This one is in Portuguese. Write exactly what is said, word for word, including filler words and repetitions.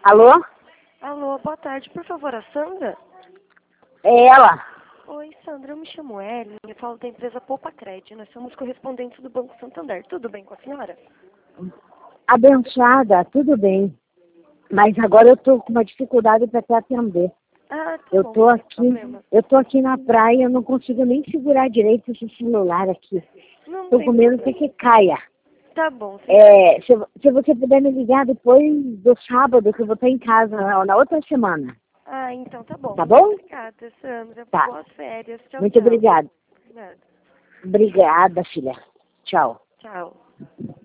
Alô? Alô, boa tarde. Por favor, a Sandra? É ela. Oi, Sandra. Eu me chamo Ellen. Eu falo da empresa Poupa Cred. Nós somos correspondentes do Banco Santander. Tudo bem com a senhora? Abençoada, tudo bem. Mas agora eu tô com uma dificuldade para te atender. Ah, tá Eu bom. tô Não tem aqui, problema. eu tô aqui na praia, eu não consigo nem segurar direito esse celular aqui. Não Tô tem com medo problema. que caia. Tá bom. Sem É, se, se você puder me ligar depois do sábado, que eu vou estar em casa, na, na outra semana. Ah, então tá bom. Tá Muito bom? obrigada, Sandra. Tá. Boas férias. Tchau, Muito tchau. obrigada. Nada. Obrigada, filha. Tchau. Tchau.